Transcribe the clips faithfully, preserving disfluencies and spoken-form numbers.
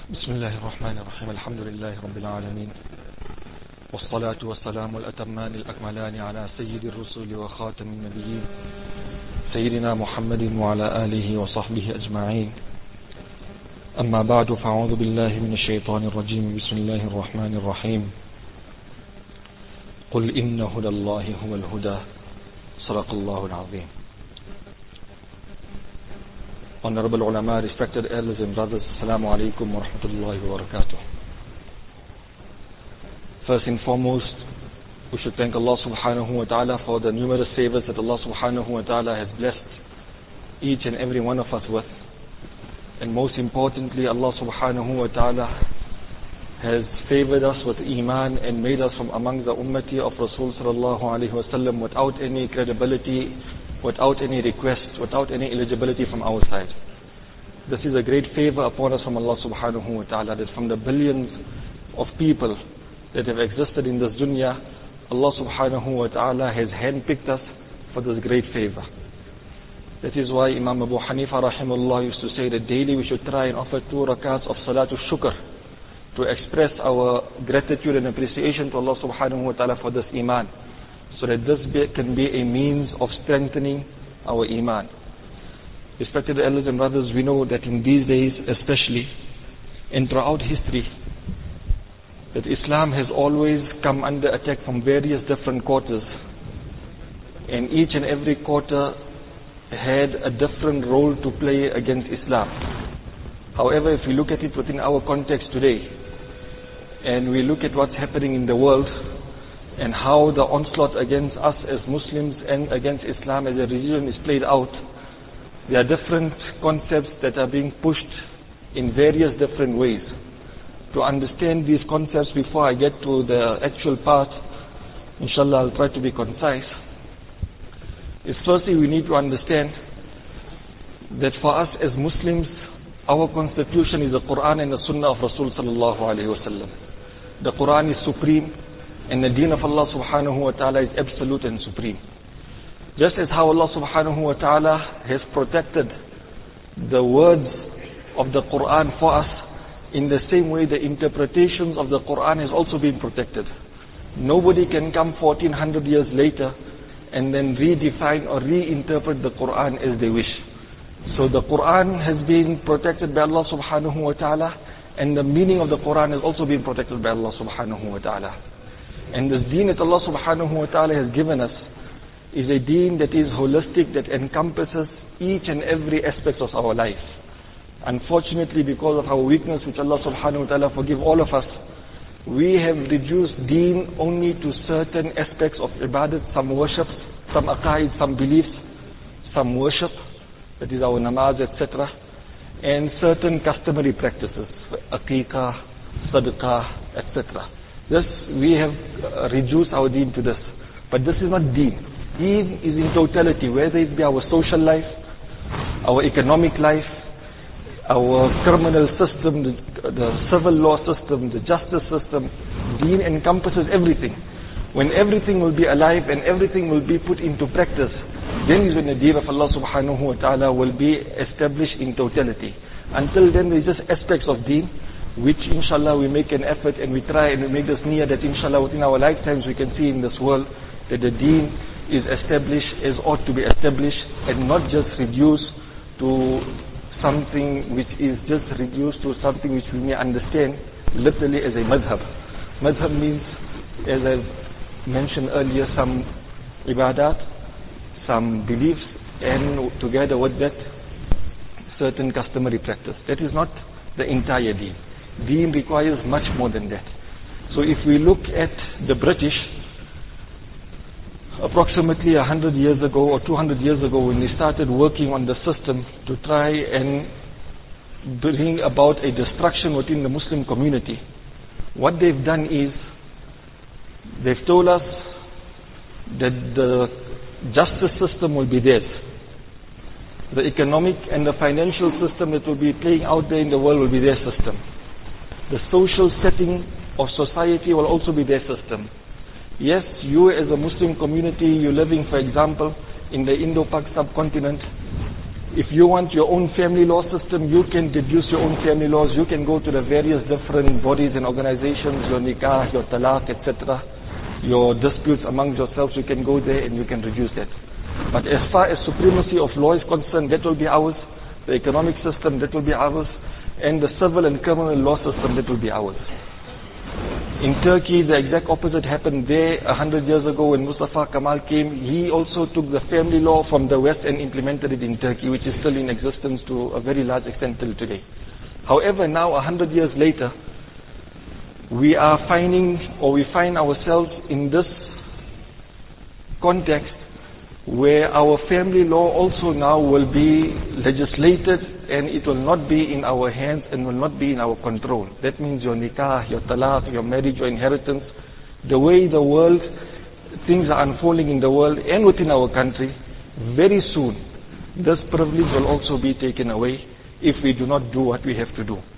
بسم الله الرحمن الرحيم الحمد لله رب العالمين والصلاة والسلام الأتمان الأكملان على سيد الرسل وخاتم النبيين سيدنا محمد وعلى آله وصحبه أجمعين. أما بعد فأعوذ بالله من الشيطان الرجيم. بسم الله الرحمن الرحيم. قل إن هدى الله هو الهدى. صدق الله العظيم. Honorable ulama, respected elders and brothers, Assalamu alaikum wa rahmatullahi wa barakatuh. First and foremost, we should thank Allah subhanahu wa ta'ala for the numerous favors that Allah subhanahu wa ta'ala has blessed each and every one of us with. And most importantly, Allah subhanahu wa ta'ala has favored us with Iman and made us from among the ummati of Rasul sallallahu alayhi wa sallam without any credibility, without any request, without any eligibility from our side. This is a great favor upon us from Allah subhanahu wa ta'ala, that from the billions of people that have existed in this dunya, Allah subhanahu wa ta'ala has handpicked us for this great favor. That is why Imam Abu Hanifa rahimahullah used to say that daily we should try and offer two rakats of salatul shukr to express our gratitude and appreciation to Allah subhanahu wa ta'ala for this iman, so that this be, can be a means of strengthening our iman. Respected elders and brothers, we know that in these days especially, and throughout history, that Islam has always come under attack from various different quarters, and each and every quarter had a different role to play against Islam. However, if we look at it within our context today, and we look at what's happening in the world, and how the onslaught against us as Muslims and against Islam as a religion is played out, there are different concepts that are being pushed in various different ways. To understand these concepts before I get to the actual part, inshallah I'll try to be concise, is firstly we need to understand that for us as Muslims, our constitution is the Quran and the Sunnah of Rasul sallallahu alayhi wa sallam. The Quran is supreme, and the deen of Allah subhanahu wa ta'ala is absolute and supreme. Just as how Allah subhanahu wa ta'ala has protected the words of the Quran for us, in the same way the interpretations of the Quran has also been protected. Nobody can come fourteen hundred years later and then redefine or reinterpret the Quran as they wish. So the Quran has been protected by Allah subhanahu wa ta'ala, and the meaning of the Quran has also been protected by Allah subhanahu wa ta'ala. And this deen that Allah subhanahu wa ta'ala has given us is a deen that is holistic, that encompasses each and every aspect of our life. Unfortunately, because of our weakness, which Allah subhanahu wa ta'ala forgive all of us, we have reduced deen only to certain aspects of ibadat, some worships, some aqaid, some beliefs, some worship, that is our namaz, et cetera, and certain customary practices, aqiqah, sadaqah, et cetera. This, we have uh, reduced our deen to this. But this is not deen. Deen is in totality, whether it be our social life, our economic life, our criminal system, the, the civil law system, the justice system. Deen encompasses everything. When everything will be alive and everything will be put into practice, then is when the deen of Allah subhanahu wa ta'ala will be established in totality. Until then, there is just aspects of deen, which inshallah we make an effort and we try and we make this niyyah that inshallah within our lifetimes we can see in this world that the deen is established as ought to be established, and not just reduced to something which is just reduced to something which we may understand literally as a madhab. Madhab means, as I've mentioned earlier, some ibadat, some beliefs, and together with that, certain customary practice. That is not the entire deen. Deen requires much more than that. So if we look at the British, approximately one hundred years ago or two hundred years ago, when they started working on the system to try and bring about a destruction within the Muslim community, what they've done is, they've told us that the justice system will be theirs. The economic and the financial system that will be playing out there in the world will be their system. The social setting of society will also be their system. Yes, you as a Muslim community, you're living, for example, in the Indo-Pak subcontinent, If you want your own family law system, you can deduce your own family laws. You can go to the various different bodies and organizations, your nikah, your talaq, et cetera. Your disputes among yourselves, you can go there and you can reduce that. But as far as supremacy of law is concerned, that will be ours. The economic system, that will be ours. And the civil and criminal law system, that will be ours. In Turkey, the exact opposite happened there a hundred years ago when Mustafa Kemal came. He also took the family law from the West and implemented it in Turkey, which is still in existence to a very large extent till today. However, now a hundred years later, we are finding, or we find ourselves in this context where our family law also now will be legislated, and it will not be in our hands and will not be in our control. That means your nikah, your talaq, your marriage, your inheritance, the way the world, things are unfolding in the world and within our country, very soon this privilege will also be taken away if we do not do what we have to do.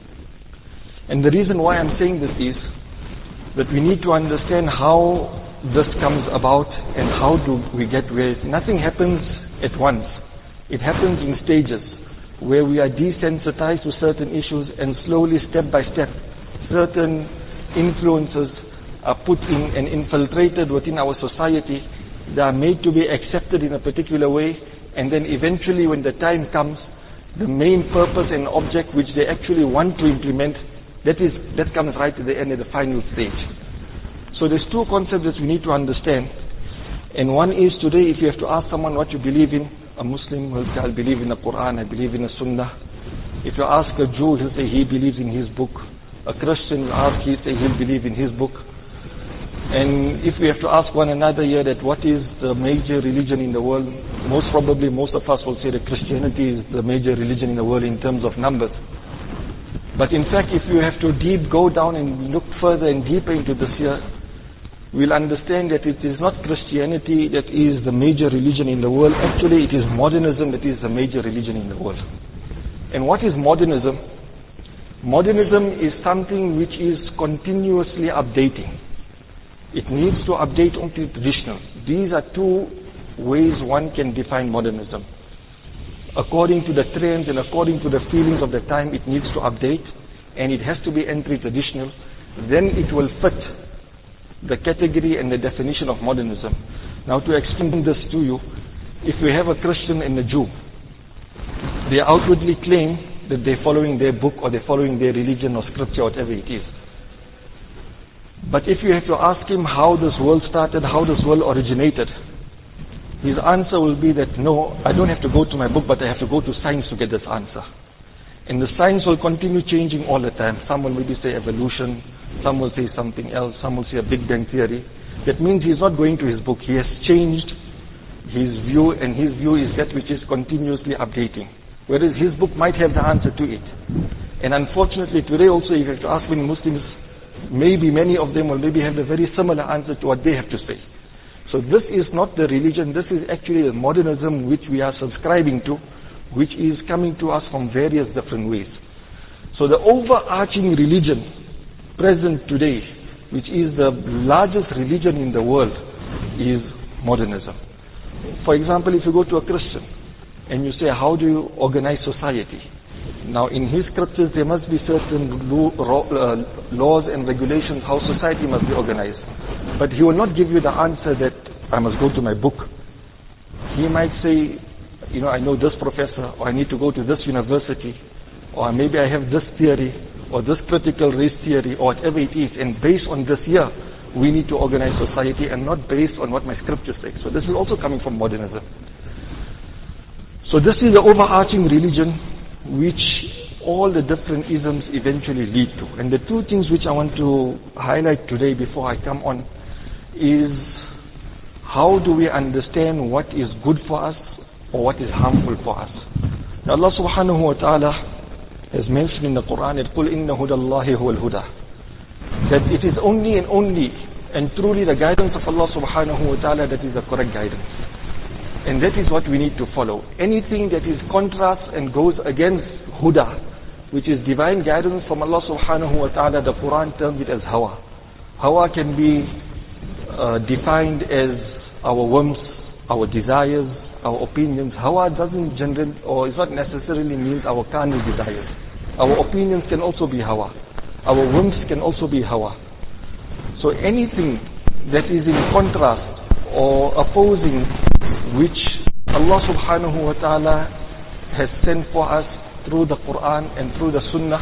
And the reason why I'm saying this is that we need to understand how this comes about and how do we get where it, nothing happens at once. It happens in stages where we are desensitized to certain issues, and slowly, step by step, certain influences are put in and infiltrated within our society. They are made to be accepted in a particular way, and then eventually when the time comes, the main purpose and object which they actually want to implement, that is that comes right at the end, at the final stage. So there's two concepts that we need to understand. And one is, today if you have to ask someone what you believe in, a Muslim will say, I believe in the Quran, I believe in the Sunnah. If you ask a Jew, he'll say he believes in his book. A Christian will ask, he'll say he'll believe in his book. And if we have to ask one another here that what is the major religion in the world, most probably most of us will say that Christianity is the major religion in the world in terms of numbers. But in fact, if you have to deep go down and look further and deeper into this here, we'll understand that it is not Christianity that is the major religion in the world. Actually, it is modernism that is the major religion in the world. And what is modernism? Modernism is something which is continuously updating. It needs to update onto traditional. These are two ways one can define modernism. According to the trends and according to the feelings of the time, it needs to update, and it has to be entry traditional. Then it will fit the category and the definition of modernism. Now, to explain this to you, if we have a Christian and a Jew, they outwardly claim that they're following their book or they're following their religion or scripture, whatever it is. But if you have to ask him how this world started, how this world originated, his answer will be that, no, I don't have to go to my book, but I have to go to science to get this answer. And the science will continue changing all the time. Some will maybe say evolution, some will say something else, some will say a Big Bang theory. That means he's not going to his book. He has changed his view, and his view is that which is continuously updating. Whereas his book might have the answer to it. And unfortunately today also, if you have to ask many Muslims, maybe many of them will maybe have the very similar answer to what they have to say. So this is not the religion, this is actually the modernism which we are subscribing to, which is coming to us from various different ways. So the overarching religion present today, which is the largest religion in the world, is modernism. For example, if you go to a Christian and you say, how do you organize society? Now in his scriptures there must be certain lo- ro- uh, laws and regulations how society must be organized. But he will not give you the answer that I must go to my book. He might say, you know, I know this professor, or I need to go to this university, or maybe I have this theory, or this critical race theory, or whatever it is, and based on this here, we need to organize society, and not based on what my scriptures say. So this is also coming from modernism. So this is the overarching religion which all the different isms eventually lead to. And the two things which I want to highlight today before I come on is how do we understand what is good for us or what is harmful for us. Now Allah subhanahu wa ta'ala has mentioned in the Quran that قُلْ إِنَّ هُدَى اللَّهِ هُوَ الْهُدَى, that it is only and only and truly the guidance of Allah subhanahu wa ta'ala that is the correct guidance. And that is what we need to follow. Anything that is contrast and goes against huda, which is divine guidance from Allah subhanahu wa ta'ala, the Quran terms it as hawa. Hawa can be uh, defined as our whims, our desires, our opinions. Hawa doesn't generally, or it's not necessarily means our carnal desires. Our opinions can also be hawa. Our whims can also be hawa. So anything that is in contrast or opposing which Allah subhanahu wa ta'ala has sent for us through the Quran and through the Sunnah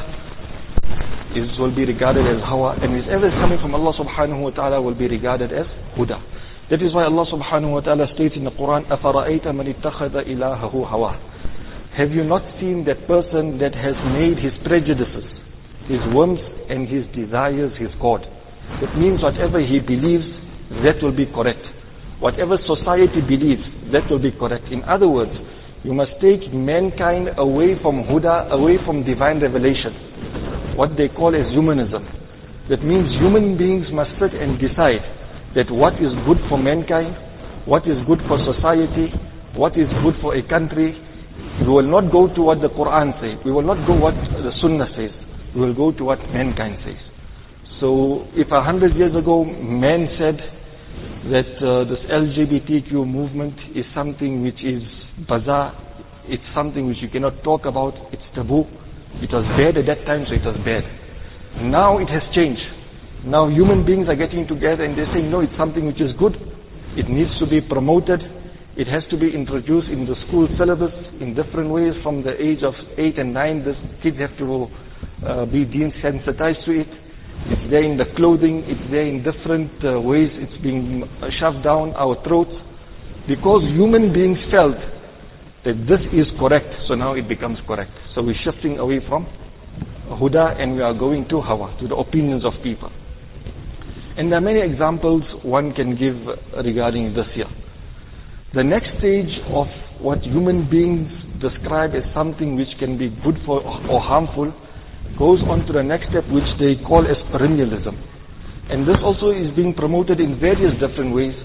is will be regarded as hawa, and whichever is coming from Allah subhanahu wa ta'ala will be regarded as huda. That is why Allah subhanahu wa ta'ala states in the Quran, أَفَرَأَيْتَ مَنِ اتَّخَذَ إِلَهَهُ هَوَاهُ. Have you not seen that person that has made his prejudices, his whims and his desires his God? That means whatever he believes, that will be correct. Whatever society believes, that will be correct. In other words, you must take mankind away from huda, away from divine revelation, what they call as humanism. That means human beings must sit and decide that what is good for mankind, what is good for society, what is good for a country. We will not go to what the Quran says. We will not go what the Sunnah says. We will go to what mankind says. So if a hundred years ago man said that uh, this L G B T Q movement is something which is bizarre, it's something which you cannot talk about, it's taboo. It was bad at that time, so it was bad. Now it has changed. Now human beings are getting together and they're saying, no, it's something which is good. It needs to be promoted. It has to be introduced in the school syllabus in different ways. From the age of eight and nine, the kids have to uh, be desensitized to it. It's there in the clothing. It's there in different uh, ways. It's being shoved down our throats. Because human beings felt that this is correct, so now it becomes correct. So we're shifting away from huda and we are going to hawa, to the opinions of people. And there are many examples one can give regarding this here. The next stage of what human beings describe as something which can be good for or harmful goes on to the next step, which they call as perennialism. And this also is being promoted in various different ways,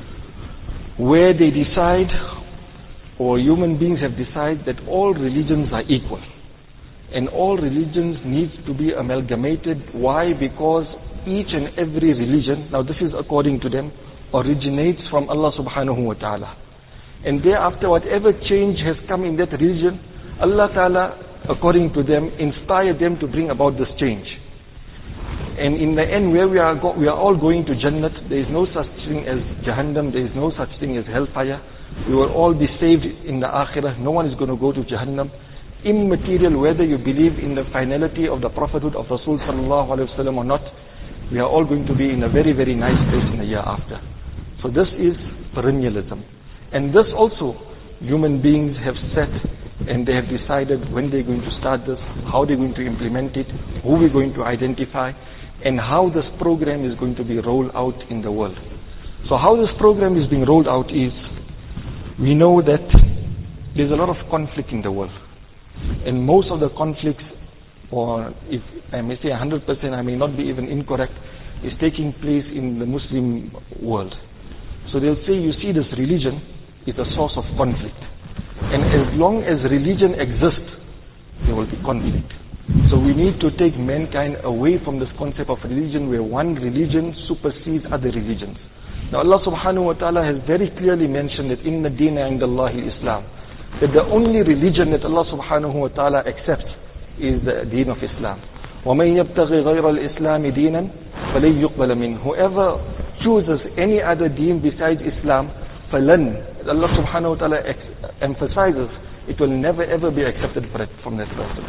where they decide, or human beings have decided, that all religions are equal. And all religions need to be amalgamated. Why? Because each and every religion, now this is according to them, originates from Allah subhanahu wa ta'ala. And thereafter, whatever change has come in that religion, Allah ta'ala, according to them, inspired them to bring about this change. And in the end, where we are, go- we are all going to Jannat, there is no such thing as Jahannam, there is no such thing as hellfire. We will all be saved in the Akhirah. No one is going to go to Jahannam. Immaterial whether you believe in the finality of the prophethood of Rasul sallallahu alaihi wasallam or not, we are all going to be in a very, very nice place in the year after. So this is perennialism. And this also, human beings have set and they have decided when they're going to start this, how they're going to implement it, who we're going to identify, and how this program is going to be rolled out in the world. So how this program is being rolled out is, we know that there's a lot of conflict in the world. And most of the conflicts, or if I may say one hundred percent, I may not be even incorrect, is taking place in the Muslim world. So they'll say, you see, this religion is a source of conflict. And as long as religion exists, there will be conflict. So we need to take mankind away from this concept of religion where one religion supersedes other religions. Now Allah subhanahu wa ta'ala has very clearly mentioned that inna deena indallahi Islam, that the only religion that Allah subhanahu wa ta'ala accepts is the deen of Islam. وَمَنْ يَبْتَغِي غَيْرَ الْإِسْلَامِ دِينًا فَلَنْ يُقْبَلَ مِنْهُ. Whoever chooses any other deen besides Islam, فَلَنْ, Allah subhanahu wa ta'ala ex- emphasizes, it will never ever be accepted from that person.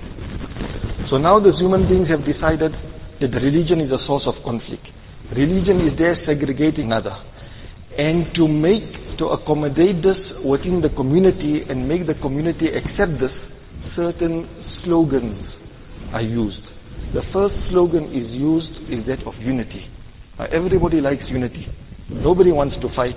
So now the human beings have decided that religion is a source of conflict. Religion is there segregating another. And to make, to accommodate this within the community and make the community accept this, certain slogans are used. The first slogan is used is that of unity. Now everybody likes unity. Nobody wants to fight.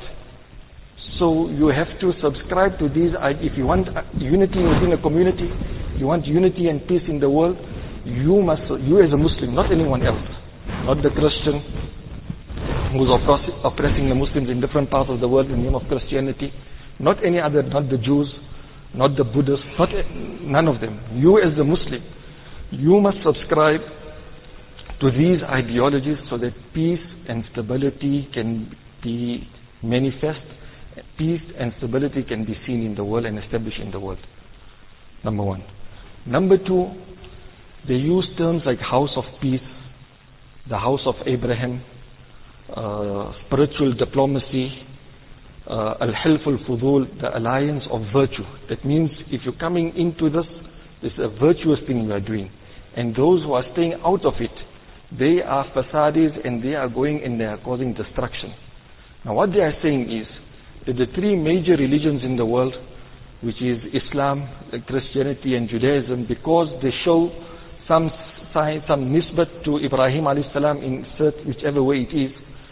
So you have to subscribe to these. If you want unity within a community, you want unity and peace in the world, you must, you as a Muslim, not anyone else, not the Christian who's oppressing the Muslims in different parts of the world in the name of Christianity, not any other, not the Jews, not the Buddhists, not none of them. You as the Muslim, you must subscribe to these ideologies so that peace and stability can be manifest peace and stability can be seen in the world and established in the world. Number one. Number two, they use terms like house of peace, the house of Abraham, uh, spiritual diplomacy, uh, al-hilf al-fudul, the alliance of virtue. That means if you're coming into this, it's a virtuous thing you are doing. And those who are staying out of it, they are fasadis and they are going and they are causing destruction. Now what they are saying is that the three major religions in the world, which is Islam, Christianity and Judaism, because they show some sign, some nisbat to Ibrahim alayhi salam in whichever way it is.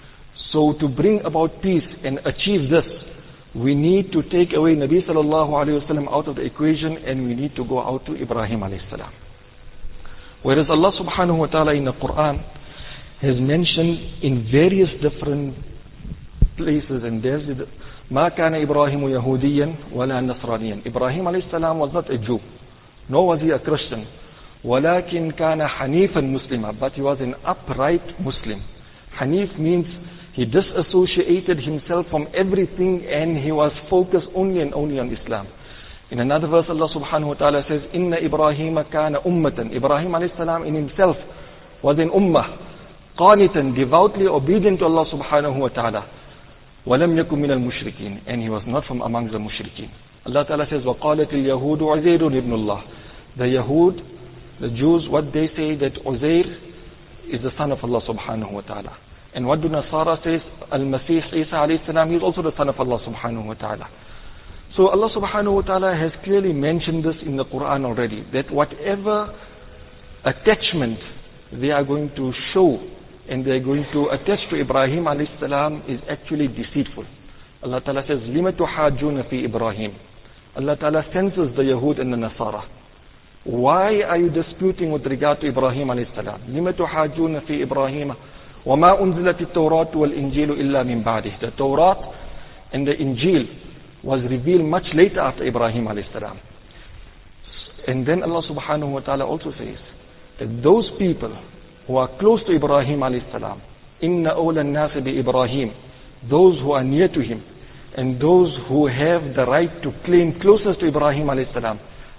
So to bring about peace and achieve this, we need to take away Nabi sallallahu alayhi wasallam out of the equation, and we need to go out to Ibrahim alayhi salam. Whereas Allah subhanahu wa ta'ala in the Quran has mentioned in various different places, and there's the ما كان إبراهيم يهوديا ولا نصرانيا. Ibrahim alayhi salam was not a Jew, nor was he a Christian. ولكن كان حنيفا مسلما, but he was an upright Muslim. Hanif means he disassociated himself from everything and he was focused only and only on Islam. In another verse Allah subhanahu wa ta'ala says, Inna Ibrahim kana ummatan. Ibrahim alayhi salam in himself was an ummah, qanitan, devoutly obedient to Allah subhanahu wa ta'ala. وَلَمْ يَكُنْ مِنَ الْمُشْرِكِينَ, and he was not from among the mushrikeen. Allah ta'ala says, وَقَالَتِ الْيَهُودُ عُزَيْرٌ ابْنُ اللَّهِ. The Yahud, the Jews, what they say that Uzair is the son of Allah subhanahu wa ta'ala. And what do Nasara says? Al-Masih Isa alayhi salam, he is also the son of Allah subhanahu wa ta'ala. So Allah subhanahu wa ta'ala has clearly mentioned this in the Quran already, that whatever attachment they are going to show and they are going to attach to Ibrahim alayhi salam is actually deceitful. Allah ta'ala says, لِمَ تُحَاجُّونَ فِي إِبْرَاهِيمَ. Allah ta'ala censors the Yahud and the Nasara. Why are you disputing with regard to Ibrahim alayhi salam? لِمَ تُحَاجُّونَ فِي إِبْرَاهِيمَ وَمَا أُنزِلَتِ التَّوْرَاةُ وَالْإِنْجِيلُ إِلَّا مِنْ بَعْدِهِ. The Torah and the Injil was revealed much later after Ibrahim alayhi salam. And then Allah subhanahu wa ta'ala also says that those people who are close to Ibrahim alayhi salam, inna awla an-nas bi Ibrahim, those who are near to him and those who have the right to claim closest to Ibrahim alayhi salam,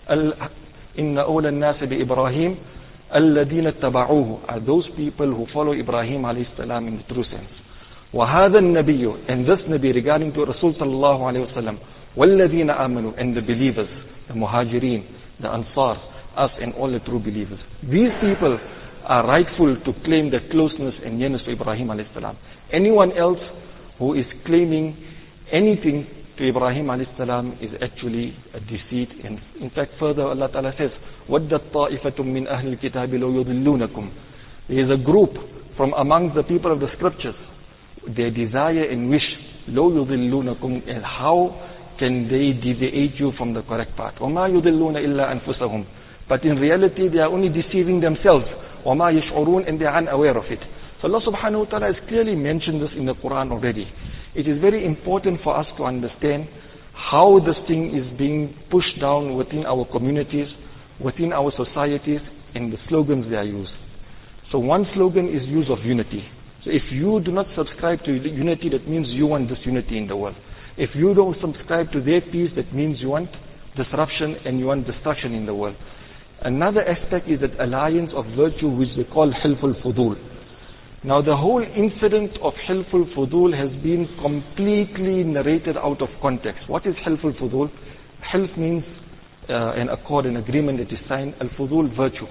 inna awla an-nas bi Ibrahim alladhina tabauhu, are those people who follow Ibrahim alayhi salam in the true sense. وهذا النبي, and this Nabi regarding to Rasul sallallahu alayhi wasallam, والذين آمنوا, and the believers, the Muhajirin, the Ansar, us and all the true believers. These people are rightful to claim the closeness and nearness to Ibrahim alayhi salam. Anyone else who is claiming anything to Ibrahim alayhi salam is actually a deceit. And in fact further Allah Ta'ala says, وَدَّتْ طَائِفَةٌ مِّنْ أَهْلِ الْكِتَابِ لَوْ يُضِلُّونَكُمْ. There is a group from among the people of the scriptures, they desire and wish, لَوْ يُضِلُّونَكُمْ, and how can they deviate you from the correct path? وَمَا يُضِلُّونَ إِلَّا أَنفُسَهُمْ. But in reality they are only deceiving themselves. وَمَا يَشْعُرُونَ, and they are unaware of it. So Allah subhanahu wa ta'ala has clearly mentioned this in the Quran already. It is very important for us to understand how this thing is being pushed down within our communities, within our societies, and the slogans they are used. So one slogan is use of unity. So if you do not subscribe to unity, that means you want disunity in the world. If you don't subscribe to their peace, that means you want disruption and you want destruction in the world. Another aspect is that alliance of virtue, which they call Hilf al-Fudul. Now the whole incident of Hilf al-Fudul has been completely narrated out of context. What is Hilf al-Fudul? Hilf means uh, an accord, an agreement that is signed. Al-Fudul, virtue.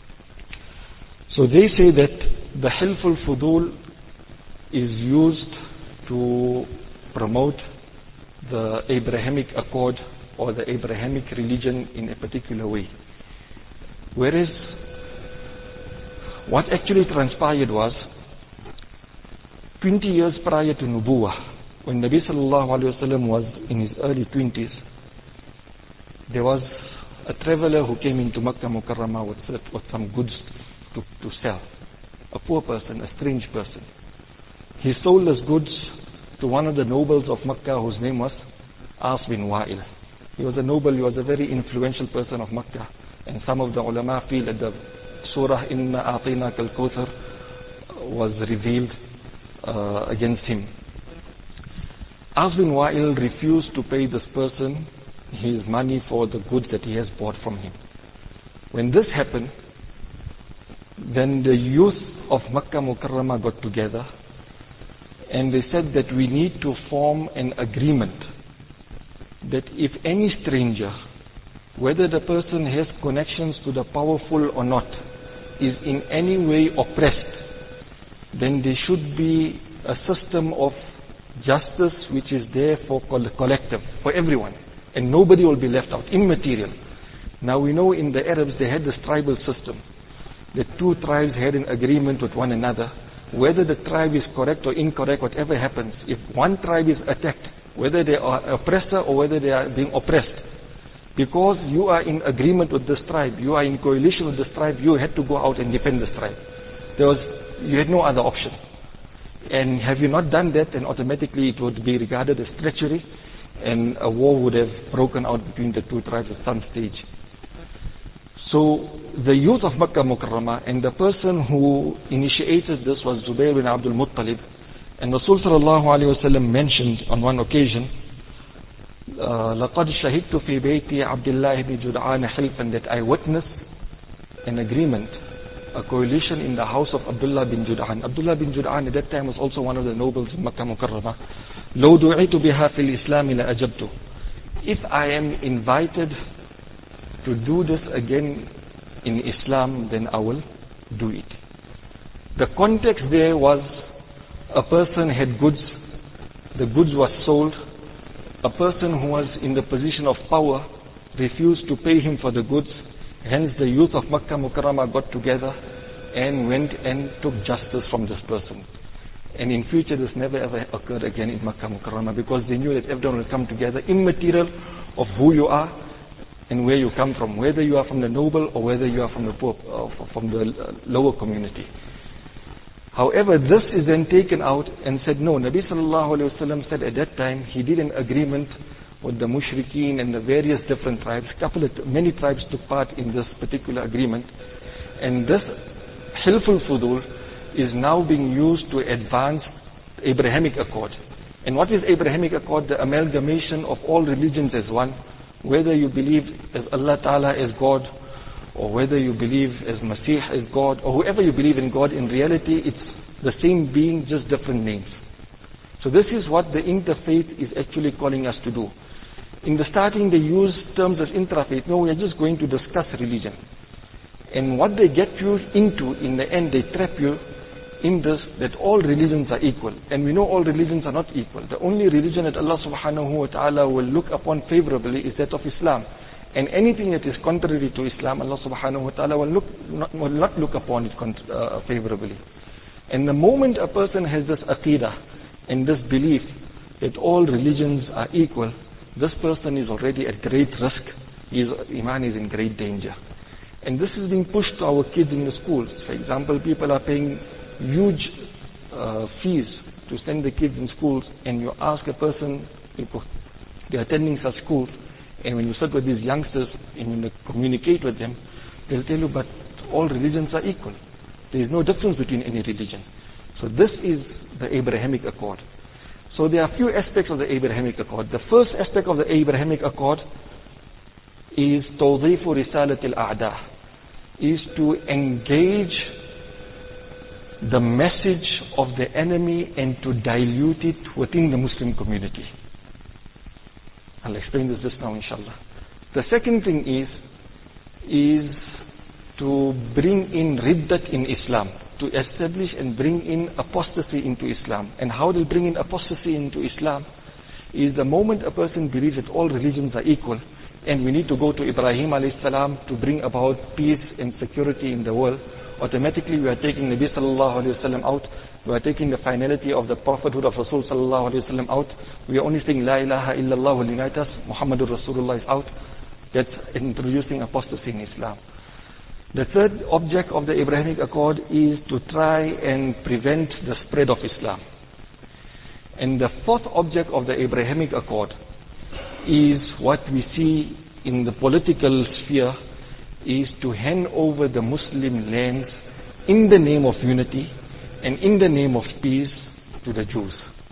So they say that the Hilf al-Fudul is used to promote the Abrahamic accord or the Abrahamic religion in a particular way. Whereas what actually transpired was twenty years prior to Nubuwah, when Nabi sallallahu alayhi wa sallam was in his early twenties, there was a traveler who came into Makkah Mukarramah with, with some goods to, to sell. A poor person, a strange person. He sold his goods to one of the nobles of Makkah whose name was As bin Wa'il. He was a noble, he was a very influential person of Makkah. And some of the ulama feel that the surah Inna A'taynak al-Kawthar was revealed uh, against him. As bin Wa'il refused to pay this person his money for the goods that he has bought from him. When this happened, then the youth of Makkah Mukarramah got together and they said that we need to form an agreement that if any stranger, whether the person has connections to the powerful or not, is in any way oppressed, then there should be a system of justice which is there for collective, for everyone, and nobody will be left out, immaterial. Now we know in the Arabs they had this tribal system. The two tribes had an agreement with one another. Whether the tribe is correct or incorrect, whatever happens, if one tribe is attacked, whether they are oppressor or whether they are being oppressed, because you are in agreement with this tribe, you are in coalition with this tribe, you had to go out and defend this tribe. There was, you had no other option. And have you not done that, then automatically it would be regarded as treachery, and a war would have broken out between the two tribes at some stage. So the youth of Makkah Mukarramah, and the person who initiated this was Zubayr bin Abdul Muttalib, and Rasul sallallahu alayhi wa sallam mentioned on one occasion, لَقَدْ شَهِدْتُ فِي بَيْتِ عَبْدِ اللَّهِ بِن جُدْعَانَ حِلْفًا, that I witnessed an agreement, a coalition in the house of Abdullah bin Jud'an. Abdullah bin Jud'an at that time was also one of the nobles in Makkah Mukarramah. لَوْ دُعِيتُ بِهَا فِي الْإِسْلَامِ لَأَجَبْتُ. If I am invited to do this again in Islam, then I will do it. The context there was a person had goods, the goods were sold, a person who was in the position of power refused to pay him for the goods, hence the youth of Makkah Mukarramah got together and went and took justice from this person. And in future this never ever occurred again in Makkah Mukarramah, because they knew that everyone will come together, immaterial of who you are and where you come from, whether you are from the noble or whether you are from the poor, uh, from the lower community. However, this is then taken out and said, no, Nabi sallallahu alayhi wa sallam said at that time, he did an agreement with the mushrikeen and the various different tribes. Couple of, many tribes took part in this particular agreement. And this Hilful Fudul is now being used to advance the Abrahamic Accord. And what is Abrahamic Accord? The amalgamation of all religions as one. Whether you believe as Allah Ta'ala as God, or whether you believe as Masih as God, or whoever you believe in God, in reality it's the same being, just different names. So this is what the interfaith is actually calling us to do. In the starting they use terms as intrafaith. No, we are just going to discuss religion. And what they get you into, in the end they trap you in this, that all religions are equal. And we know all religions are not equal. The only religion that Allah subhanahu wa ta'ala will look upon favorably is that of Islam. And anything that is contrary to Islam, Allah subhanahu wa ta'ala will, look, not, will not look upon it uh, favorably. And the moment a person has this aqidah and this belief that all religions are equal, this person is already at great risk. His iman is in great danger. And this is being pushed to our kids in the schools. For example, people are paying huge uh, fees to send the kids in schools, and you ask a person, they're attending such schools, and when you sit with these youngsters and when you communicate with them, they'll tell you, but all religions are equal. There is no difference between any religion. So this is the Abrahamic Accord. So there are a few aspects of the Abrahamic Accord. The first aspect of the Abrahamic Accord is توظيف رسالة الأعداء, is to engage the message of the enemy and to dilute it within the Muslim community. I'll explain this just now, inshallah. The second thing is is to bring in riddat in Islam, to establish and bring in apostasy into Islam. And how they bring in apostasy into Islam is the moment a person believes that all religions are equal, and we need to go to Ibrahim alayhi salam to bring about peace and security in the world, automatically we are taking Nabi sallallahu alayhi wa sallam out, we are taking the finality of the prophethood of Rasul sallallahu alayhi wa sallam out, we are only saying La ilaha illallah will unite us, Muhammadur Rasulullah is out. That's introducing apostasy in Islam. The third object of the Abrahamic Accord is to try and prevent the spread of Islam. And the fourth object of the Abrahamic Accord is what we see in the political sphere, is to hand over the Muslim lands in the name of unity and in the name of peace to the Jews.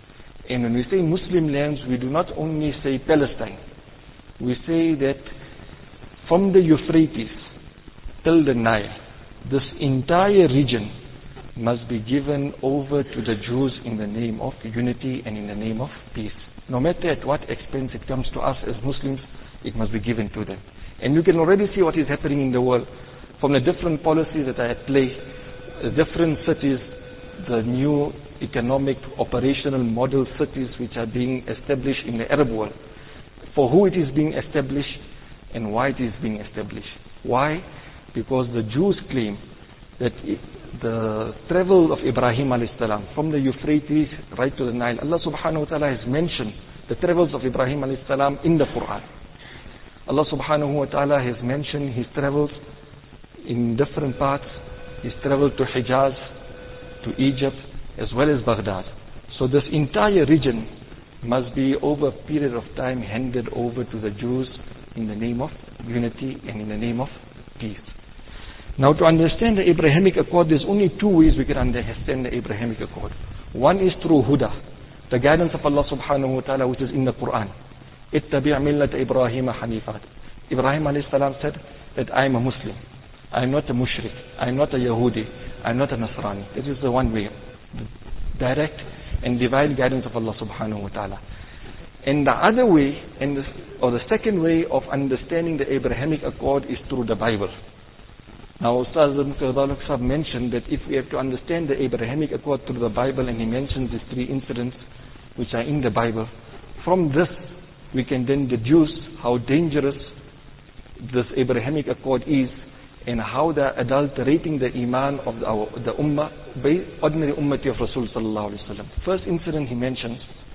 And when we say Muslim lands, we do not only say Palestine. We say that from the Euphrates till the Nile, this entire region must be given over to the Jews in the name of unity and in the name of peace. No matter at what expense it comes to us as Muslims, it must be given to them. And you can already see what is happening in the world from the different policies that are at play, the different cities, the new economic operational model cities which are being established in the Arab world. For who it is being established and why it is being established. Why? Because the Jews claim that the travel of Ibrahim alayhi salam from the Euphrates right to the Nile, Allah subhanahu wa ta'ala has mentioned the travels of Ibrahim alayhi salam in the Quran. Allah subhanahu wa ta'ala has mentioned his travels in different parts. His travel to Hijaz, to Egypt, as well as Baghdad. So this entire region must be over a period of time handed over to the Jews in the name of unity and in the name of peace. Now, to understand the Abrahamic Accord, there's only two ways we can understand the Abrahamic Accord. One is through Huda, the guidance of Allah subhanahu wa ta'ala, which is in the Quran. Ittabi' millat Ibrahim hanifat. Ibrahim alayhi salam said that I am a Muslim. I am not a mushrik. I am not a Yahudi. I am not a Nasrani. This is the one way, the direct and divine guidance of Allah subhanahu wa ta'ala. And the other way, and the, or the second way of understanding the Abrahamic Accord is through the Bible. Now, Ustaz Al mentioned that if we have to understand the Abrahamic Accord through the Bible, and he mentions these three incidents which are in the Bible, from this we can then deduce how dangerous this Abrahamic Accord is and how they are adulterating the Iman of the, our, the Ummah, by ordinary Ummati of Rasul sallallahu alaihi wasallam. First incident he mentions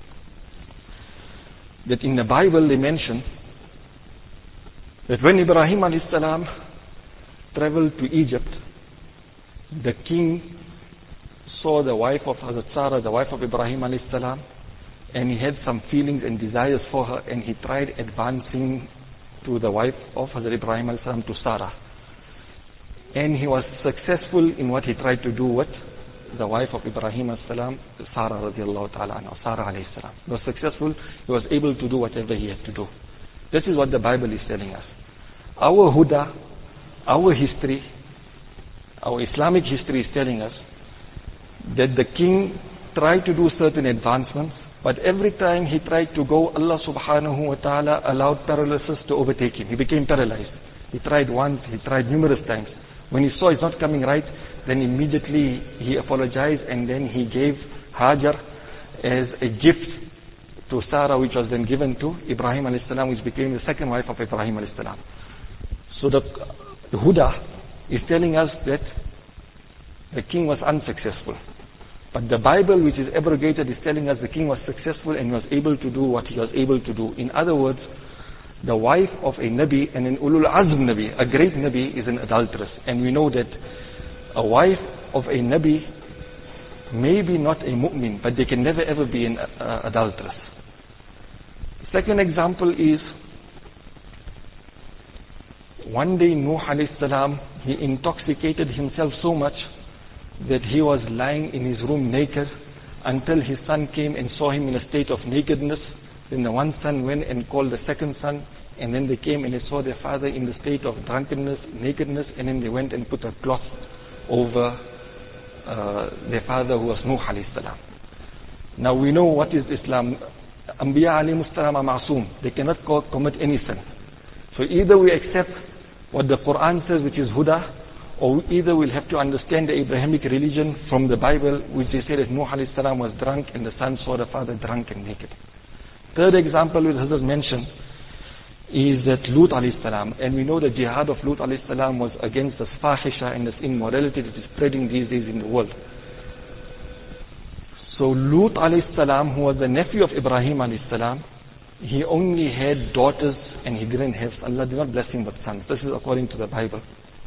that in the Bible they mention that when Ibrahim alayhi salam traveled to Egypt, the king saw the wife of Hazrat Sarah, the wife of Ibrahim alayhi salam, and he had some feelings and desires for her, and he tried advancing to the wife of Hazrat Ibrahim alayhi salam, to Sarah. And he was successful in what he tried to do with the wife of Ibrahim alayhi salam, Sarah radiallahu ta'ala anha, Sarah alayhi salam. He was successful, he was able to do whatever he had to do. This is what the Bible is telling us. Our Huda, our history, our Islamic history is telling us that the king tried to do certain advancements, but every time he tried to go, Allah subhanahu wa ta'ala allowed paralysis to overtake him. He became paralyzed. He tried once, he tried numerous times. When he saw it's not coming right, then immediately he apologized, and then he gave Hajar as a gift to Sarah, which was then given to Ibrahim alayhi salam, which became the second wife of Ibrahim alayhi salam. So the, the Huda is telling us that the king was unsuccessful. But the Bible, which is abrogated, is telling us the king was successful and was able to do what he was able to do. In other words, the wife of a Nabi and an Ulul Azm Nabi, a great Nabi, is an adulteress. And we know that a wife of a Nabi may be not a mu'min, but they can never ever be an uh, adulteress. Second example is, one day Nuh alayhi salam, he intoxicated himself so much that he was lying in his room naked until his son came and saw him in a state of nakedness. Then the one son went and called the second son, and then they came and they saw their father in the state of drunkenness, nakedness, and then they went and put a cloth over uh, their father, who was Nuh alayhi salam. Now we know what is Islam. Anbiya alayhi salam are ma'soom. They cannot commit any sin. So either we accept what the Quran says, which is Huda, or either we'll have to understand the Abrahamic religion from the Bible, which they say that Nuh alayhi salam was drunk and the son saw the father drunk and naked. Third example which Hazrat mentioned is that Lut alayhi salam, and we know the jihad of Lut alayhi salam was against this fahisha and this immorality that is spreading these days in the world. So Lut alayhi salam, who was the nephew of Ibrahim alayhi salam, he only had daughters and he didn't have, Allah did not bless him with sons. This is according to the Bible.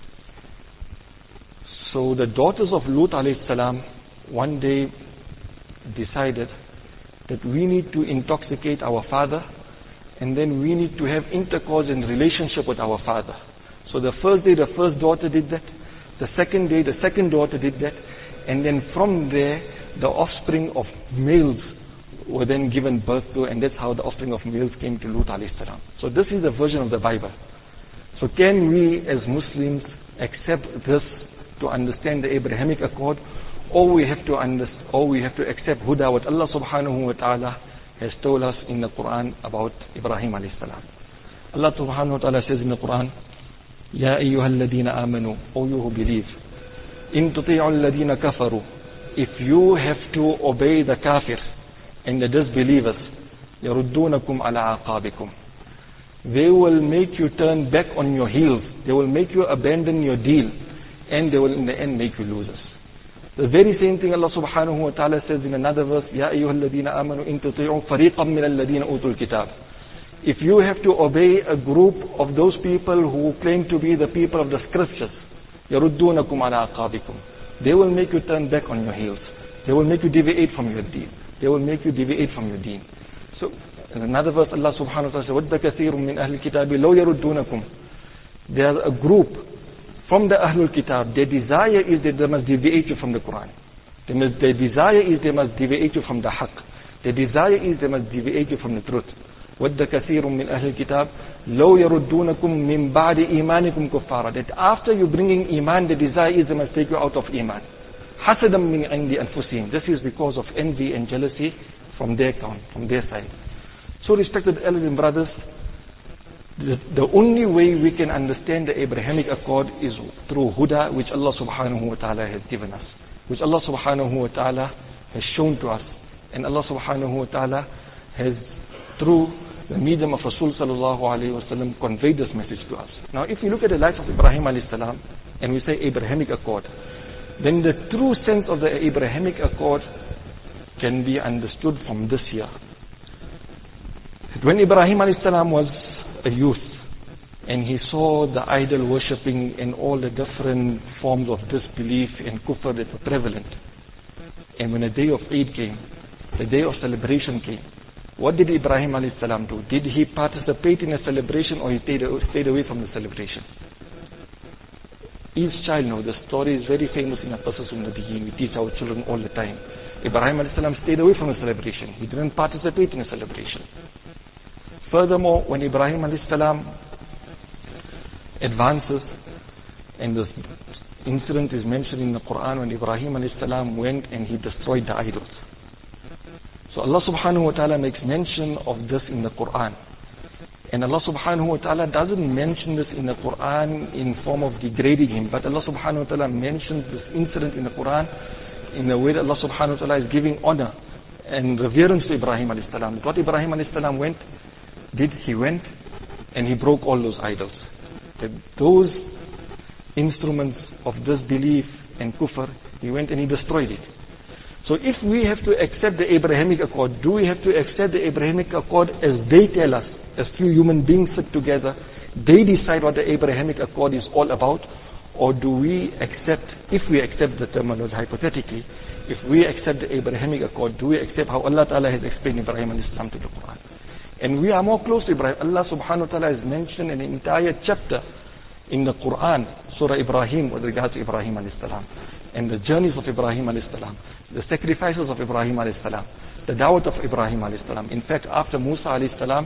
So the daughters of Lut alayhi salam one day decided that we need to intoxicate our father, and then we need to have intercourse and relationship with our father. So the first day the first daughter did that, the second day the second daughter did that, and then from there the offspring of males were then given birth to, and that's how the offspring of males came to Lut alayhi salam. So this is the version of the Bible. So can we as Muslims accept this to understand the Abrahamic Accord, or we have to understand, or we have to accept Huda, what Allah subhanahu wa ta'ala has told us in the Quran about Ibrahim alayhi salam. Allah subhanahu wa ta'ala says in the Quran, Ya ayyuhal ladina amanu, O you who believe, in tuti'u alladina kafaru, if you have to obey the kafir and the disbelievers, yaruddunakum ala aqabikum, they will make you turn back on your heels, they will make you abandon your deal, and they will in the end make you losers. The very same thing Allah subhanahu wa ta'ala says in another verse, Ya ayyuhal ladina amanu in tuti'u fariqam min alladina utul kitab. If you have to obey a group of those people who claim to be the people of the scriptures, yaruddunakum ala aqabikum, they will make you turn back on your heels. They will make you deviate from your deen. They will make you deviate from your deen. So in another verse Allah subhanahu wa ta'ala says, وَدَّ كَثِيرٌ مِّنْ أَهْلِ الْكِتَابِ لَوْ يَرُدُّونَكُمْ. There's a group from the Ahlul Kitab, their desire is that they must deviate you from the Quran. They must, their desire is they must deviate you from the Haqq. Their desire is they must deviate you from the truth. وَدَّ كَثِيرٌ مِّنْ أَهْلِ الْكِتَابِ لَوْ يَرُدُّونَكُمْ مِّن بَعْدِ إِيمَانِكُمْ كُفَّارًا. That after you bringing Iman, the desire is they must take you out of Iman. حَسَدًا مِّنْ عِنْدِ أَنفُسِهِمْ. This is because of envy and jealousy from their count, from their side. So respected elders and brothers, the, the only way we can understand the Abrahamic Accord is through Huda, which Allah subhanahu wa ta'ala has given us, which Allah subhanahu wa ta'ala has shown to us, and Allah subhanahu wa ta'ala has, through the medium of Rasul sallallahu alayhi wa sallam, conveyed this message to us. Now if we look at the life of Ibrahim alayhi salam, and we say Abrahamic Accord, then the true sense of the Abrahamic Accord can be understood from this year. When Ibrahim alayhi salam was a youth, and he saw the idol worshipping and all the different forms of disbelief and kufr that were prevalent, and when the day of Eid came, the day of celebration came, what did Ibrahim alayhi salam do? Did he participate in a celebration, or he stayed, stayed away from the celebration? Each child knows, the story is very famous in Qasas al-Nabiyyin. We teach our children all the time. Ibrahim alayhi salam stayed away from the celebration. He didn't participate in a celebration. Furthermore, when Ibrahim alayhi salam advances, and this incident is mentioned in the Quran when Ibrahim alayhi salam went and he destroyed the idols. So Allah subhanahu wa ta'ala makes mention of this in the Quran. And Allah subhanahu wa ta'ala doesn't mention this in the Quran in form of degrading him, but Allah subhanahu wa ta'ala mentions this incident in the Quran in a way that Allah subhanahu wa ta'ala is giving honor and reverence to Ibrahim alayhi salam. What Ibrahim alayhi salam went, did he went and he broke all those idols. That those instruments of disbelief and kufr, he went and he destroyed it. So if we have to accept the Abrahamic Accord, do we have to accept the Abrahamic Accord as they tell us, as few human beings sit together, they decide what the Abrahamic Accord is all about? Or do we accept, if we accept the terminology hypothetically, if we accept the Abrahamic Accord, do we accept how Allah Ta'ala has explained Ibrahim alayhi salam to the Quran? And we are more close to Ibrahim. Allah subhanahu wa ta'ala has mentioned an entire chapter in the Quran, Surah Ibrahim, with regards to Ibrahim alayhi salam, and the journeys of Ibrahim alayhi salam, the sacrifices of Ibrahim alayhi salam, the da'wat of Ibrahim alayhi salam. In fact, after Musa alayhi salam,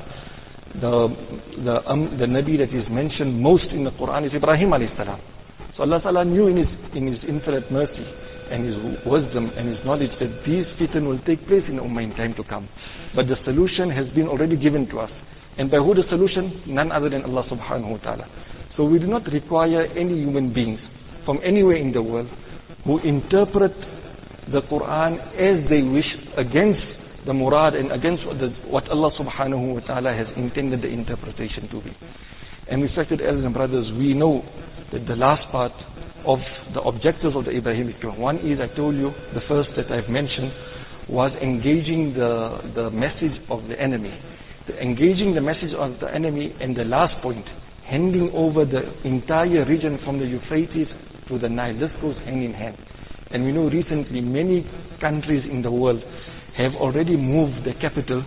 the the um, the Nabi that is mentioned most in the Quran is Ibrahim alayhi salam. So Allah Ta'ala knew in his in his infinite mercy and his wisdom and his knowledge that these fitan will take place in the Ummah in time to come. But the solution has been already given to us. And by who the solution? None other than Allah subhanahu wa ta'ala. So we do not require any human beings from anywhere in the world who interpret the Quran as they wish against the murad and against what, the, what Allah subhanahu wa ta'ala has intended the interpretation to be. And respected elders and brothers, we know that the last part of the objectives of the Abrahamic Accord, one is, I told you, the first that I've mentioned, was engaging the, the message of the enemy. The engaging the message of the enemy, and the last point, handing over the entire region from the Euphrates to the Nile. This goes hand in hand. And we know recently many countries in the world have already moved the capital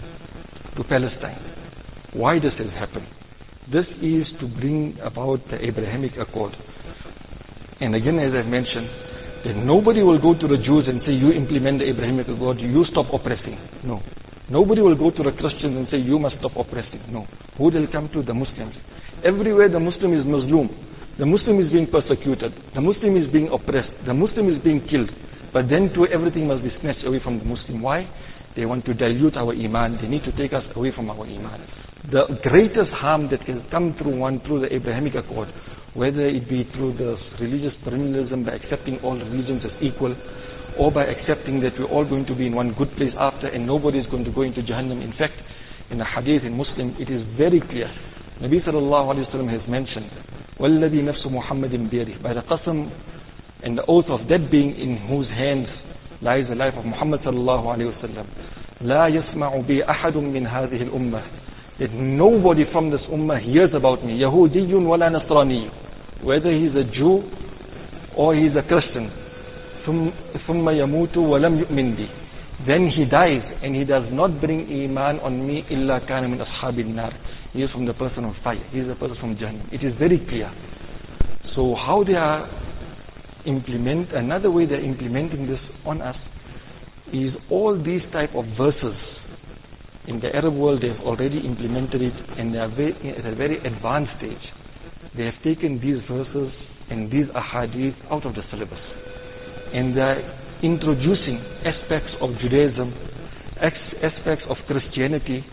to Palestine. Why this has happened? This is to bring about the Abrahamic Accord. And again, as I've mentioned, then nobody will go to the Jews and say, you implement the Abrahamic God, you stop oppressing. No. Nobody will go to the Christians and say, you must stop oppressing. No. Who will come to? The Muslims. Everywhere the Muslim is Muslim, the Muslim is being persecuted, the Muslim is being oppressed, the Muslim is being killed. But then too, everything must be snatched away from the Muslim. Why? They want to dilute our Iman. They need to take us away from our Iman. The greatest harm that can come through one, through the Abrahamic Accord, whether it be through the religious perennialism by accepting all religions as equal, or by accepting that we're all going to be in one good place after and nobody is going to go into Jahannam. In fact, in a hadith in Muslim, it is very clear. Nabi sallallahu alayhi wa sallam has mentioned, وَالَّذِي نَفْسُ مُحَمَّدٍ بِيَدِهِ, by the qasam and the oath of that being in whose hands lies the life of Muhammad sallallahu alayhi wa sallam, لَا يَسْمَعُ بِي أَحَدٌ مِّنْ هَذِهِ الْأُمَّةِ, that nobody from this ummah hears about me, يَهُودِيٌّ وَلَا نَصْرَانِيٌّ, whether he's a Jew or he's a Christian, ثُمَّ يَمُوتُ وَلَمْ يُؤْمِنْ بِي, then he dies and he does not bring Iman on me, إِلَّا كَانَ مِنْ أَصْحَابِ النَّارِ, he is from the person of fire, he is a person from Jahannam. It is very clear. So how they are implement, another way they are implementing this on us is all these type of verses. In the Arab world they have already implemented it and they are very, at a very advanced stage. They have taken these verses and these ahadith out of the syllabus. And they are introducing aspects of Judaism, aspects of Christianity,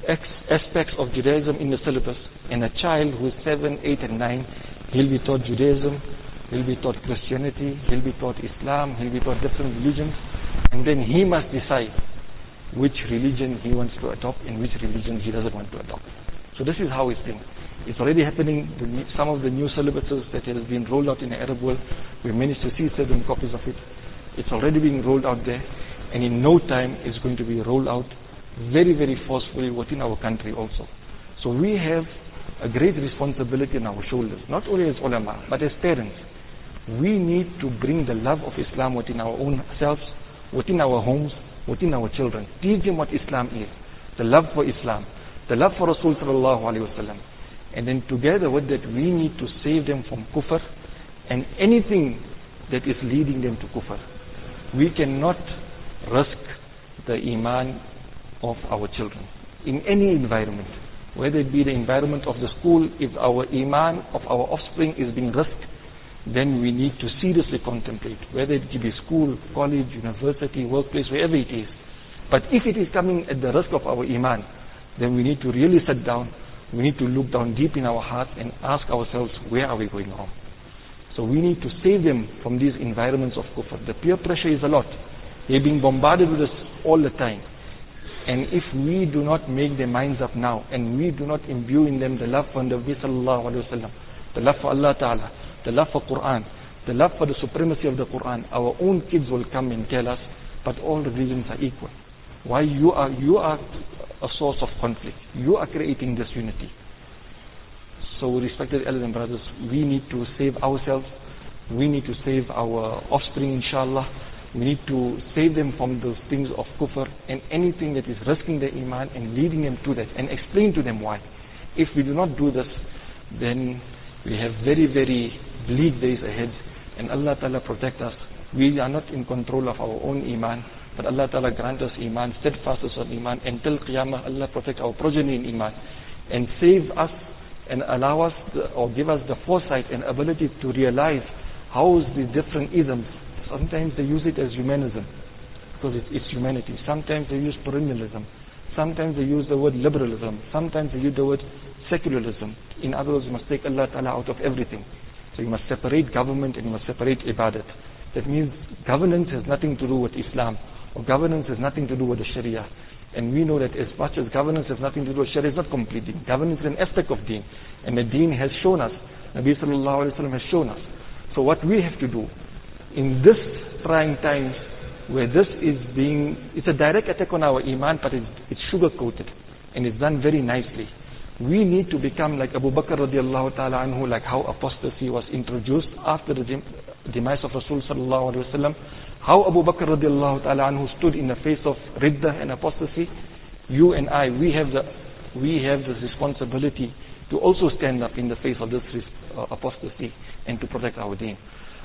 aspects of Judaism in the syllabus. And a child who is seven, eight and nine, he'll be taught Judaism, he'll be taught Christianity, he'll be taught Islam, he'll be taught different religions. And then he must decide which religion he wants to adopt and which religion he doesn't want to adopt. So this is how it's been. It's already happening. Some of the new syllabuses that has been rolled out in the Arab world, we managed to see certain copies of it. It's already being rolled out there, and in no time it's going to be rolled out very, very forcefully within our country also. So we have a great responsibility on our shoulders, not only as ulama, but as parents. We need to bring the love of Islam within our own selves, within our homes, within our children. Teach them what Islam is, the love for Islam, the love for Rasul sallallahu alaihi wasallam. And then together with that, we need to save them from kufr and anything that is leading them to kufr. We cannot risk the iman of our children in any environment, whether it be the environment of the school. If our iman of our offspring is being risked, then we need to seriously contemplate, whether it be school, college, university, workplace, wherever it is. But if it is coming at the risk of our iman, then we need to really sit down, we need to look down deep in our heart and ask ourselves, where are we going wrong? So we need to save them from these environments of kufr. The peer pressure is a lot. They're being bombarded with this all the time. And if we do not make their minds up now, and we do not imbue in them the love for Nabi sallallahu alaihi wasallam, the love for Allah Ta'ala, the love for Quran, the love for the supremacy of the Quran, our own kids will come and tell us, but all religions are equal. Why you are you are a source of conflict? You are creating disunity. So respected elders and brothers, we need to save ourselves, we need to save our offspring inshallah, we need to save them from those things of kufr and anything that is risking their iman and leading them to that, and explain to them why. If we do not do this, then we have very, very bleak days ahead, and Allah Ta'ala protect us. We are not in control of our own iman, but Allah Ta'ala grant us iman, steadfastness on iman, until Qiyamah. Allah protect our progeny in iman, and save us and allow us the, or give us the foresight and ability to realize how the different isms. Sometimes they use it as humanism, because it's, it's humanity. Sometimes they use perennialism. Sometimes they use the word liberalism. Sometimes they use the word secularism. In other words, you must take Allah Ta'ala out of everything. So you must separate government and you must separate ibadat. That means governance has nothing to do with Islam, or governance has nothing to do with the Sharia. And we know that as much as governance has nothing to do with Sharia, it's not complete deen. Governance is an aspect of deen, and the deen has shown us, Nabi sallallahu alaihi wasallam has shown us. So what we have to do in this trying times, where this is being, it's a direct attack on our iman, but it's, it's sugar coated and it's done very nicely. We need to become like Abu Bakr radiallahu ta'ala anhu, like how apostasy was introduced after the demise of Rasul sallallahu alaihi wasallam. How Abu Bakr radiallahu ta'ala anhu stood in the face of riddah and apostasy. You and I, we have the we have the responsibility to also stand up in the face of this uh, apostasy and to protect our deen.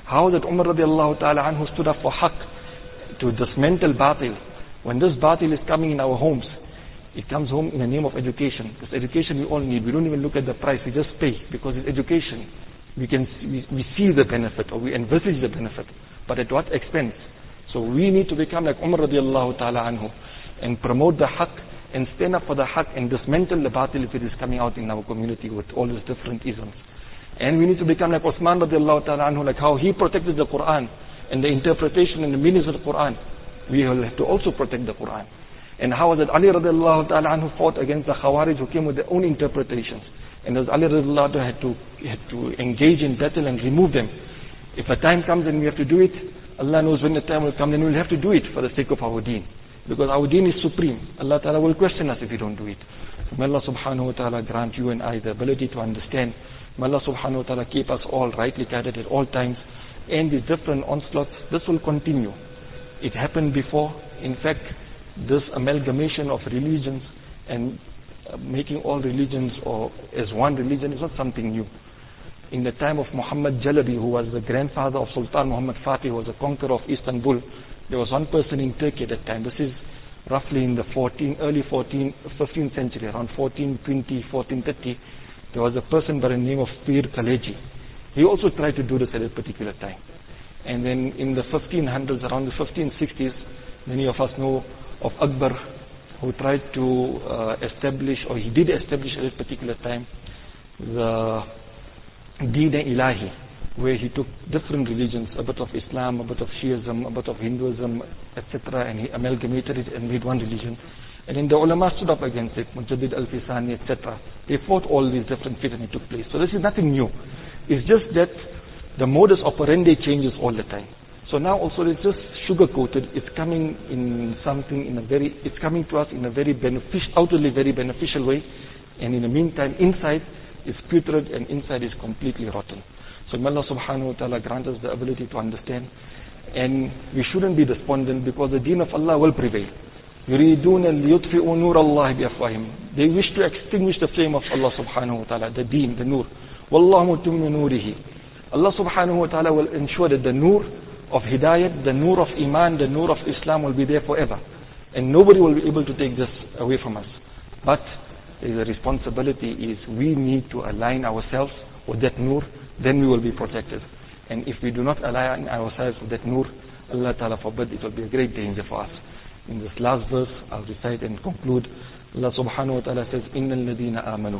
How that Umar radiallahu ta'ala anhu stood up for haqq, to dismantle batil. When this batil is coming in our homes, it comes home in the name of education. This education we all need. We don't even look at the price, we just pay because it's education. We can we, we see the benefit, or we envisage the benefit, but at what expense? So we need to become like Umar radiallahu ta'ala anhu and promote the haqq and stand up for the haqq and dismantle the batil if it is coming out in our community with all these different isms. And we need to become like Uthman radiallahu ta'ala anhu, like how he protected the Quran and the interpretation and the meanings of the Quran. We will have to also protect the Quran. And how was it Ali radiallahu ta'ala anhu fought against the Khawarij who came with their own interpretations. And as Ali radiallahu ta'ala had to, had to engage in battle and remove them. If a time comes and we have to do it, Allah knows when the time will come, then we will have to do it for the sake of our deen. Because our deen is supreme. Allah ta'ala will question us if we don't do it. So may Allah subhanahu wa ta'ala grant you and I the ability to understand. May Allah subhanahu wa ta'ala keep us all rightly guided at all times. And these different onslaughts, this will continue. It happened before. In fact, this amalgamation of religions and uh, making all religions or as one religion is not something new. In the time of Muhammad Jalabi, who was the grandfather of Sultan Muhammad Fatih, who was a conqueror of Istanbul, there was one person in Turkey at that time. This is roughly in the fourteenth, early fourteenth, fifteenth century, around fourteen twenty, fourteen thirty. There was a person by the name of Pir Kaleji. He also tried to do this at a particular time. And then in the fifteen hundreds, around the fifteen sixties, many of us know of Akbar, who tried to uh, establish, or he did establish at a particular time, the Deen-e-Ilahi, where he took different religions, a bit of Islam, a bit of Shiism, a bit of Hinduism, et cetera, and he amalgamated it and made one religion. And then the ulama stood up against it, Mujaddid al-Fisani, et cetera. They fought all these different fitna that took place. So this is nothing new. It's just that the modus operandi changes all the time. So now also it's just sugar-coated. It's coming in something in a very, it's coming to us in a very beneficial, outwardly very beneficial way. And in the meantime, inside is putrid and inside is completely rotten. So may Allah subhanahu wa ta'ala grant us the ability to understand. And we shouldn't be despondent because the deen of Allah will prevail. يُرِيدُونَ لِيُطْفِئُوا نُورَ اللَّهِ بِأَفْوَاهِهِمْ. They wish to extinguish the flame of Allah subhanahu wa ta'ala, the deen, the nur. وَاللَّهُ مُتِمُّ نُورِهِ. Allah subhanahu wa ta'ala will ensure that the nur of hidayat, the nur of iman, the nur of Islam will be there forever. And nobody will be able to take this away from us. But the responsibility is we need to align ourselves with that nur, then we will be protected. And if we do not align ourselves with that nur, Allah ta'ala forbid, it will be a great danger for us. In this last verse, I'll recite and conclude. Allah subhanahu wa ta'ala says, إِنَّ الَّذِينَ آمَنُوا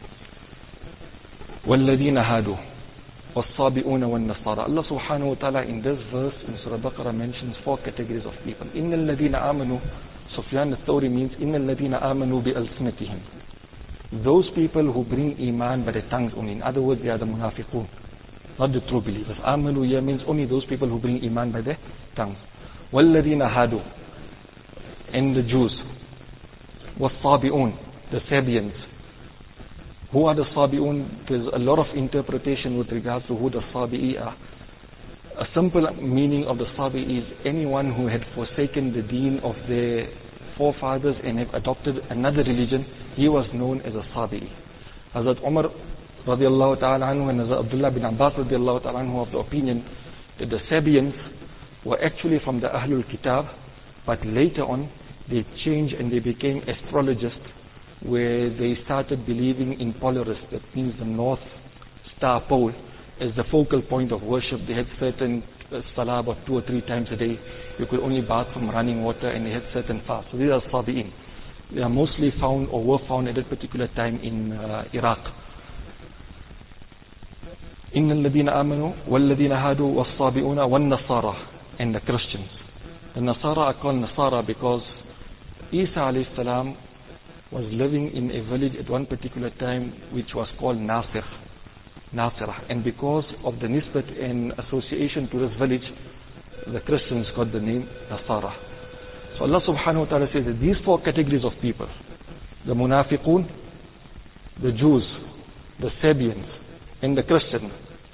وَالَّذِينَ هَادُوا وَالصَّابِئُونَ وَالنَّصَارَى. Allah subhanahu wa ta'ala in this verse in Surah Baqarah mentions four categories of people. إِنَّ الَّذِينَ آمَنُوا, Sufyan al-Thawri means, إِنَّ الَّذِينَ آمَنُوا بِأَلْسِنَتِهِمْ. Those people who bring iman by their tongues only. In other words, they are the munafiqun, not the true believers. Amanu here means only those people who bring iman by their tongues. وَالَّذِينَ هَادُوا, and the Jews. وَالصَّابِئُونَ, the Sabians. Who are the Sabi'un? There's a lot of interpretation with regards to who the Sabi'i are. A simple meaning of the Sabi'i is anyone who had forsaken the deen of their forefathers and have adopted another religion. He was known as a Sabi'i. Hazrat Umar radiallahu ta'ala anhu and Hazrat Abdullah bin Abbas radiallahu ta'ala anhu of the opinion that the Sabians were actually from the Ahlul Kitab, but later on they changed and they became astrologists, where they started believing in Polaris, that means the north star pole, as the focal point of worship. They had certain uh, salah about two or three times a day. You could only bath from running water, and they had certain fasts. So these are Sabi'in. They are mostly found or were found at that particular time in uh, Iraq. إِنَّ الَّذِينَ آمَنُوا وَالَّذِينَ هَادُوا وَالصَّابِئُونَ وَالنَّصَارَى, and the Christians. The Nasara are called Nasara because Isa alayhi salam was living in a village at one particular time which was called Nasir, Nasirah. And because of the nisbat and association to this village, the Christians got the name Nasara. So Allah subhanahu wa ta'ala says that these four categories of people, the Munafiqun, the Jews, the Sabians, and the Christians,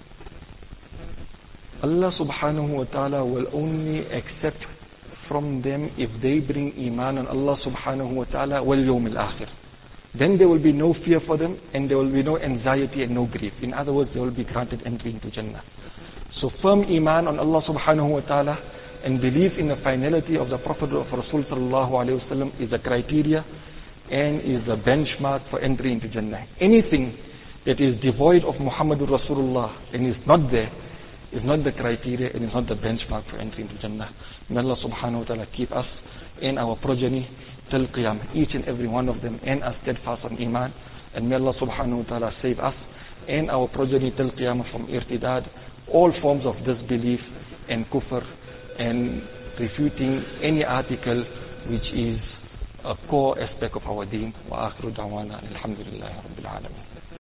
Allah subhanahu wa ta'ala will only accept from them if they bring iman on Allah subhanahu wa ta'ala wal yawm al-akhir. Then there will be no fear for them, and there will be no anxiety and no grief. In other words, they will be granted entry into Jannah. So firm iman on Allah subhanahu wa ta'ala and belief in the finality of the Prophet of Rasul sallallahu alayhi wa sallam is a criteria and is a benchmark for entry into Jannah. Anything that is devoid of Muhammadur Rasulullah and is not there is not the criteria and is not the benchmark for entry into Jannah. May Allah subhanahu wa ta'ala keep us and our progeny till Qiyamah, each and every one of them, and us steadfast on Iman. And may Allah subhanahu wa ta'ala save us and our progeny till Qiyamah from irtidad, all forms of disbelief and kufr, and refuting any article which is a core aspect of our deen. Wa akhiru da'wana alhamdulillahi rabbil alamin.